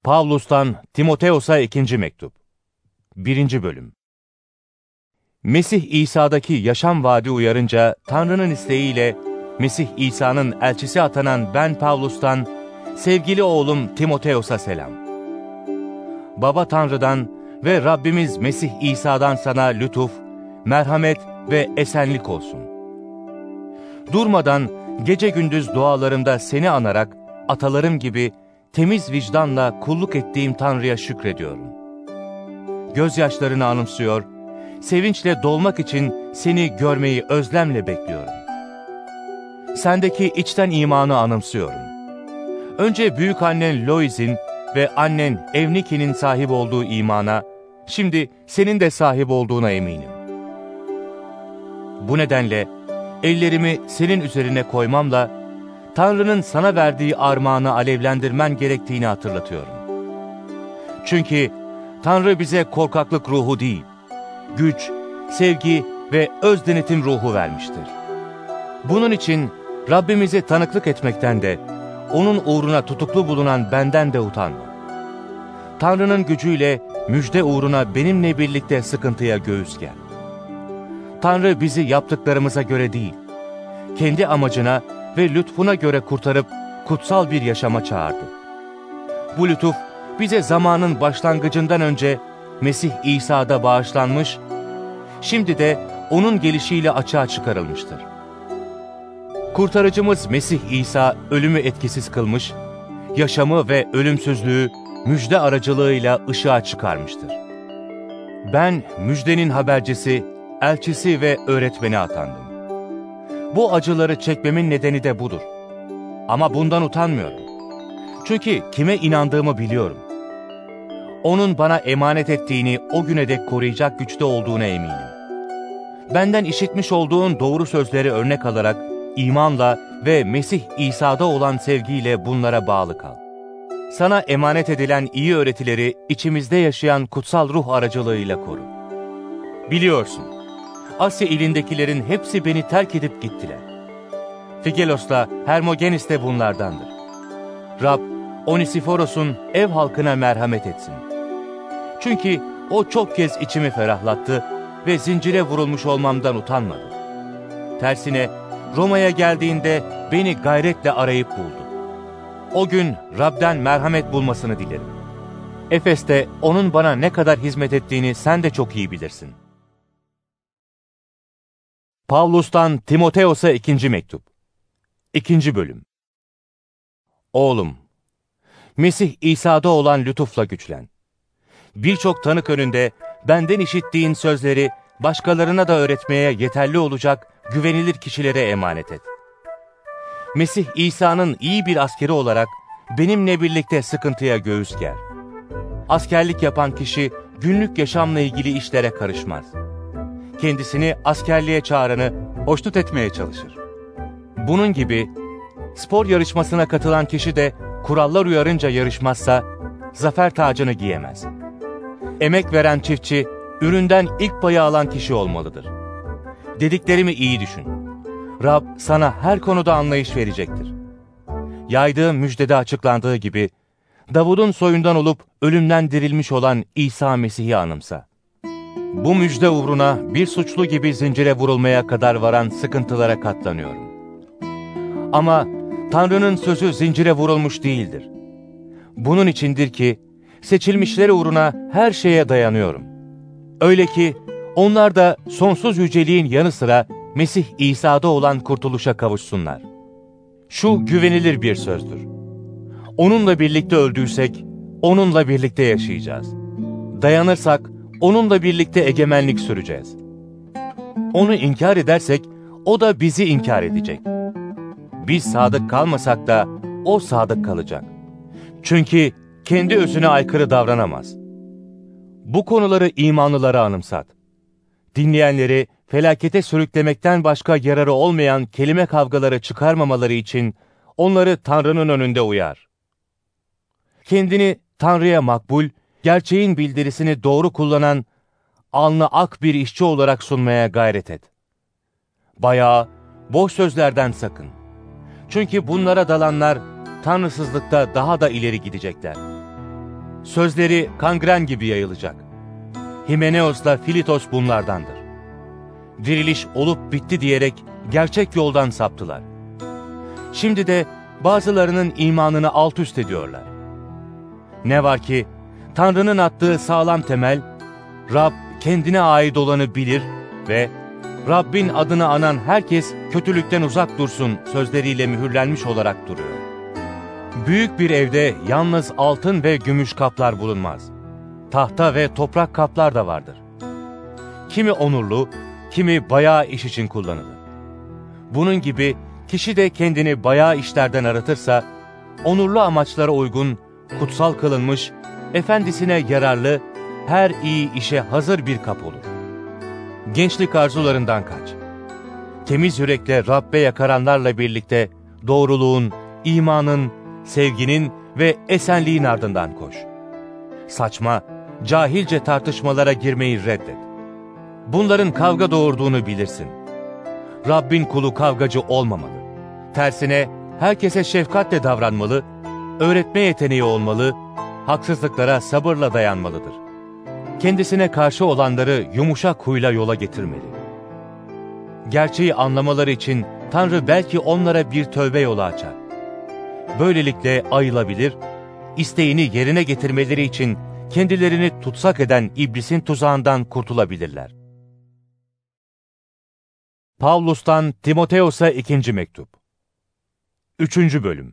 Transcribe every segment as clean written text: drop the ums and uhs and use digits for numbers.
Pavlus'tan Timoteos'a 2. Mektup 1. Bölüm. Mesih İsa'daki yaşam vaadi uyarınca Tanrı'nın isteğiyle Mesih İsa'nın elçisi atanan ben Pavlus'tan sevgili oğlum Timoteos'a selam. Baba Tanrı'dan ve Rabbimiz Mesih İsa'dan sana lütuf, merhamet ve esenlik olsun. Durmadan gece gündüz dualarımda seni anarak atalarım gibi temiz vicdanla kulluk ettiğim Tanrı'ya şükrediyorum. Gözyaşlarını anımsıyor, sevinçle dolmak için seni görmeyi özlemle bekliyorum. Sendeki içten imanı anımsıyorum. Önce büyük annen Lois'in ve annen Evniki'nin sahip olduğu imana, şimdi senin de sahip olduğuna eminim. Bu nedenle ellerimi senin üzerine koymamla, Tanrı'nın sana verdiği armağanı alevlendirmen gerektiğini hatırlatıyorum. Çünkü Tanrı bize korkaklık ruhu değil, güç, sevgi ve öz denetim ruhu vermiştir. Bunun için Rabbimize tanıklık etmekten de, onun uğruna tutuklu bulunan benden de utanma. Tanrı'nın gücüyle müjde uğruna benimle birlikte sıkıntıya göğüs ger. Tanrı bizi yaptıklarımıza göre değil, kendi amacına ve lütfuna göre kurtarıp kutsal bir yaşama çağırdı. Bu lütuf bize zamanın başlangıcından önce Mesih İsa'da bağışlanmış, şimdi de onun gelişiyle açığa çıkarılmıştır. Kurtarıcımız Mesih İsa ölümü etkisiz kılmış, yaşamı ve ölümsüzlüğü müjde aracılığıyla ışığa çıkarmıştır. Ben müjdenin habercisi, elçisi ve öğretmeni atandım. Bu acıları çekmemin nedeni de budur. Ama bundan utanmıyorum. Çünkü kime inandığımı biliyorum. Onun bana emanet ettiğini o güne dek koruyacak güçte olduğuna eminim. Benden işitmiş olduğun doğru sözleri örnek alarak imanla ve Mesih İsa'da olan sevgiyle bunlara bağlı kal. Sana emanet edilen iyi öğretileri içimizde yaşayan kutsal ruh aracılığıyla koru. Biliyorsun, Asya ilindekilerin hepsi beni terk edip gittiler. Figelos'la Hermogenes de bunlardandır. Rab, Onesiforos'un ev halkına merhamet etsin. Çünkü o çok kez içimi ferahlattı ve zincire vurulmuş olmamdan utanmadı. Tersine Roma'ya geldiğinde beni gayretle arayıp buldu. O gün Rab'den merhamet bulmasını dilerim. Efes'te onun bana ne kadar hizmet ettiğini sen de çok iyi bilirsin. Pavlus'tan Timoteos'a 2. Mektup 2. Bölüm. Oğlum, Mesih İsa'da olan lütufla güçlen. Birçok tanık önünde benden işittiğin sözleri başkalarına da öğretmeye yeterli olacak güvenilir kişilere emanet et. Mesih İsa'nın iyi bir askeri olarak benimle birlikte sıkıntıya göğüs ger. Askerlik yapan kişi günlük yaşamla ilgili işlere karışmaz. Kendisini askerliğe çağıranı hoşnut etmeye çalışır. Bunun gibi spor yarışmasına katılan kişi de kurallar uyarınca yarışmazsa zafer tacını giyemez. Emek veren çiftçi üründen ilk payı alan kişi olmalıdır. Dediklerimi iyi düşün. Rab sana her konuda anlayış verecektir. Yaydığım müjdede açıklandığı gibi Davud'un soyundan olup ölümden dirilmiş olan İsa Mesih'i anımsa. Bu müjde uğruna bir suçlu gibi zincire vurulmaya kadar varan sıkıntılara katlanıyorum. Ama Tanrı'nın sözü zincire vurulmuş değildir. Bunun içindir ki seçilmişleri uğruna her şeye dayanıyorum. Öyle ki onlar da sonsuz yüceliğin yanı sıra Mesih İsa'da olan kurtuluşa kavuşsunlar. Şu güvenilir bir sözdür. Onunla birlikte öldüysek, onunla birlikte yaşayacağız. Dayanırsak, onunla birlikte egemenlik süreceğiz. Onu inkar edersek, o da bizi inkar edecek. Biz sadık kalmasak da, o sadık kalacak. Çünkü kendi özüne aykırı davranamaz. Bu konuları imanlılara anımsat. Dinleyenleri felakete sürüklemekten başka yararı olmayan kelime kavgaları çıkarmamaları için onları Tanrı'nın önünde uyar. Kendini Tanrı'ya makbul, gerçeğin bildirisini doğru kullanan, alnı ak bir işçi olarak sunmaya gayret et. Bayağı, boş sözlerden sakın. Çünkü bunlara dalanlar, tanrısızlıkta daha da ileri gidecekler. Sözleri kangren gibi yayılacak. Himeneos'la Filitos bunlardandır. Diriliş olup bitti diyerek gerçek yoldan saptılar. Şimdi de bazılarının imanını alt üst ediyorlar. Ne var ki Tanrı'nın attığı sağlam temel, Rab kendine ait olanı bilir ve Rabbin adını anan herkes kötülükten uzak dursun sözleriyle mühürlenmiş olarak duruyor. Büyük bir evde yalnız altın ve gümüş kaplar bulunmaz. Tahta ve toprak kaplar da vardır. Kimi onurlu, kimi bayağı iş için kullanılır. Bunun gibi kişi de kendini bayağı işlerden aratırsa, onurlu amaçlara uygun, kutsal kılınmış, efendisine yararlı, her iyi işe hazır bir kap olur. Gençlik arzularından kaç. Temiz yürekle Rabbe yakaranlarla birlikte doğruluğun, imanın, sevginin ve esenliğin ardından koş. Saçma, cahilce tartışmalara girmeyi reddet. Bunların kavga doğurduğunu bilirsin. Rabbin kulu kavgacı olmamalı. Tersine herkese şefkatle davranmalı, öğretme yeteneği olmalı, haksızlıklara sabırla dayanmalıdır. Kendisine karşı olanları yumuşak huyla yola getirmeli. Gerçeği anlamaları için Tanrı belki onlara bir tövbe yolu açar. Böylelikle ayılabilir, isteğini yerine getirmeleri için kendilerini tutsak eden iblisin tuzağından kurtulabilirler. Pavlus'tan Timoteos'a 2. Mektup 3. Bölüm.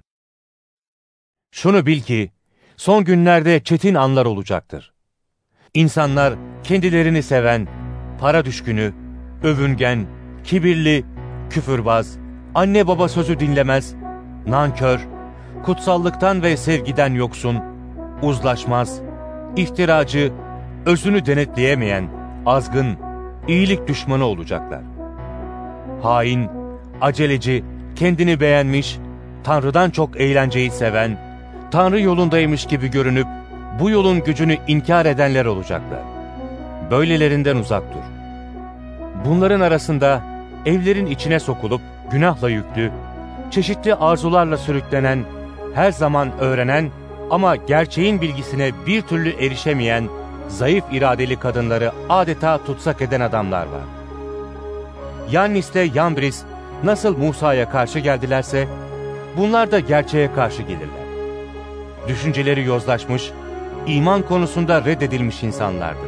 Şunu bil ki, son günlerde çetin anlar olacaktır. İnsanlar kendilerini seven, para düşkünü, övüngen, kibirli, küfürbaz, anne baba sözü dinlemez, nankör, kutsallıktan ve sevgiden yoksun, uzlaşmaz, iftiracı, özünü denetleyemeyen, azgın, iyilik düşmanı olacaklar. Hain, aceleci, kendini beğenmiş, Tanrı'dan çok eğlenceyi seven, Tanrı yolundaymış gibi görünüp, bu yolun gücünü inkar edenler olacaklar. Böylelerinden uzak dur. Bunların arasında evlerin içine sokulup günahla yüklü, çeşitli arzularla sürüklenen, her zaman öğrenen ama gerçeğin bilgisine bir türlü erişemeyen, zayıf iradeli kadınları adeta tutsak eden adamlar var. Yannis'le Yambris nasıl Musa'ya karşı geldilerse, bunlar da gerçeğe karşı gelirler. Düşünceleri yozlaşmış, iman konusunda reddedilmiş insanlardır.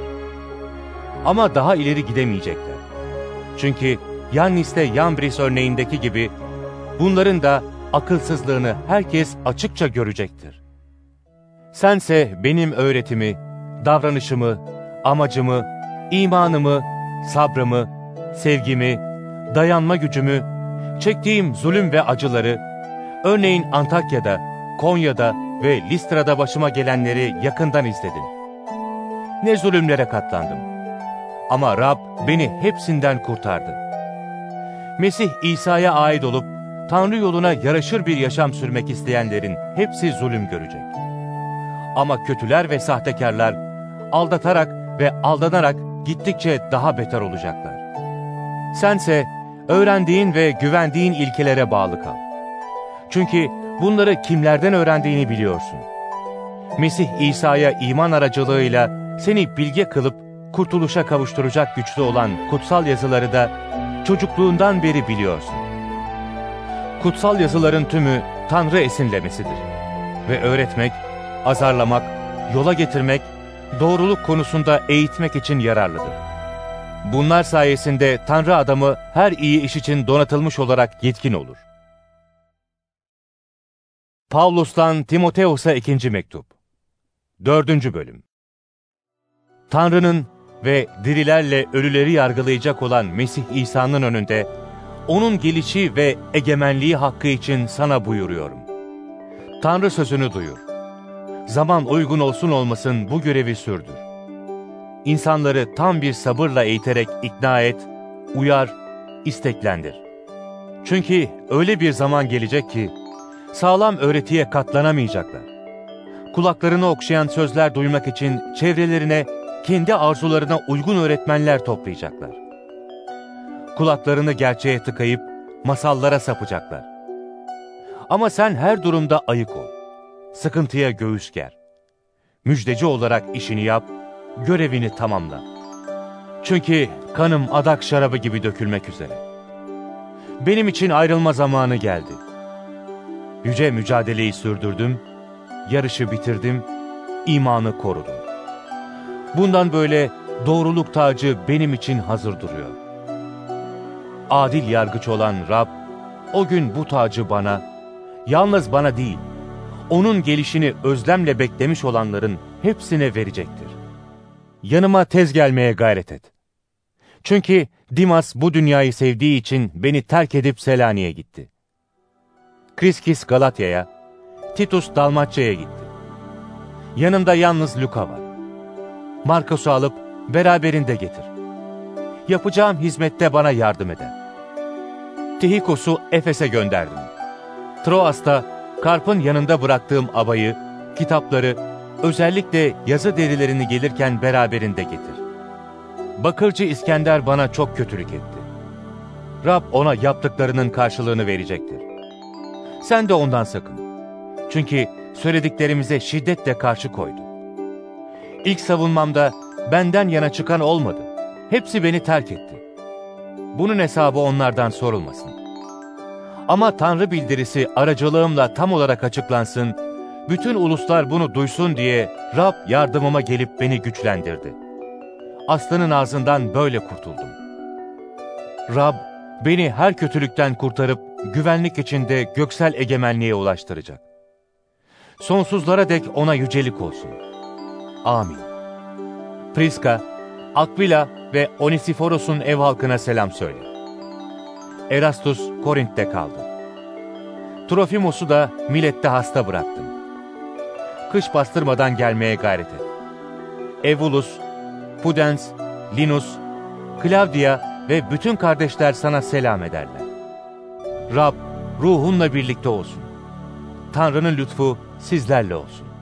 Ama daha ileri gidemeyecekler. Çünkü Yannis'le Yambris örneğindeki gibi, bunların da akılsızlığını herkes açıkça görecektir. Sense benim öğretimi, davranışımı, amacımı, imanımı, sabrımı, sevgimi, dayanma gücümü, çektiğim zulüm ve acıları, örneğin Antakya'da, Konya'da ve Listra'da başıma gelenleri yakından izledin. Ne zulümlere katlandım. Ama Rab beni hepsinden kurtardı. Mesih İsa'ya ait olup, Tanrı yoluna yaraşır bir yaşam sürmek isteyenlerin hepsi zulüm görecek. Ama kötüler ve sahtekarlar, aldatarak ve aldanarak gittikçe daha beter olacaklar. Sense öğrendiğin ve güvendiğin ilkelere bağlı kal. Çünkü bunları kimlerden öğrendiğini biliyorsun. Mesih İsa'ya iman aracılığıyla seni bilge kılıp kurtuluşa kavuşturacak güçlü olan kutsal yazıları da çocukluğundan beri biliyorsun. Kutsal yazıların tümü Tanrı esinlemesidir ve öğretmek, azarlamak, yola getirmek, doğruluk konusunda eğitmek için yararlıdır. Bunlar sayesinde Tanrı adamı her iyi iş için donatılmış olarak yetkin olur. Pavlus'tan Timoteos'a 2. Mektup 4. Bölüm. Tanrı'nın ve dirilerle ölüleri yargılayacak olan Mesih İsa'nın önünde, onun gelişi ve egemenliği hakkı için sana buyuruyorum. Tanrı sözünü duyur. Zaman uygun olsun olmasın bu görevi sürdür. İnsanları tam bir sabırla eğiterek ikna et, uyar, isteklendir. Çünkü öyle bir zaman gelecek ki, sağlam öğretiye katlanamayacaklar. Kulaklarını okşayan sözler duymak için çevrelerine, kendi arzularına uygun öğretmenler toplayacaklar. Kulaklarını gerçeğe tıkayıp masallara sapacaklar. Ama sen her durumda ayık ol. Sıkıntıya göğüs ger. müjdeci olarak işini yap, görevini tamamla. Çünkü kanım adak şarabı gibi dökülmek üzere. Benim için ayrılma zamanı geldi. Yüce mücadeleyi sürdürdüm, yarışı bitirdim, imanı korudum. Bundan böyle doğruluk tacı benim için hazır duruyor. Adil yargıç olan Rab, o gün bu tacı bana, yalnız bana değil, onun gelişini özlemle beklemiş olanların hepsine verecektir. Yanıma tez gelmeye gayret et. Çünkü Dimas bu dünyayı sevdiği için beni terk edip Selanik'e gitti. Kriskis Galatya'ya, Titus Dalmaçya'ya gitti. Yanımda yalnız Luka var. Markus'u alıp beraberinde getir. Yapacağım hizmette bana yardım eder. Tihikos'u Efes'e gönderdim. Troas'ta Karp'ın yanında bıraktığım abayı, kitapları, özellikle yazı derilerini gelirken beraberinde getir. Bakırcı İskender bana çok kötülük etti. Rab ona yaptıklarının karşılığını verecektir. Sen de ondan sakın. Çünkü söylediklerimize şiddetle karşı koydu. İlk savunmamda benden yana çıkan olmadı. Hepsi beni terk etti. Bunun hesabı onlardan sorulmasın. Ama Tanrı bildirisi aracılığımla tam olarak açıklansın, bütün uluslar bunu duysun diye Rab yardımıma gelip beni güçlendirdi. Aslanın ağzından böyle kurtuldum. Rab beni her kötülükten kurtarıp güvenlik içinde göksel egemenliğe ulaştıracak. Sonsuzlara dek ona yücelik olsun. Amin. Priska, Akvila ve Onesiforos'un ev halkına selam söyle. Erastus Korint'te kaldı. Trofimos'u da Milet'te hasta bıraktım. Kış bastırmadan gelmeye gayret et. Evulus, Pudens, Linus, Klavdia ve bütün kardeşler sana selam ederler. Rab ruhunla birlikte olsun. Tanrı'nın lütfu sizlerle olsun.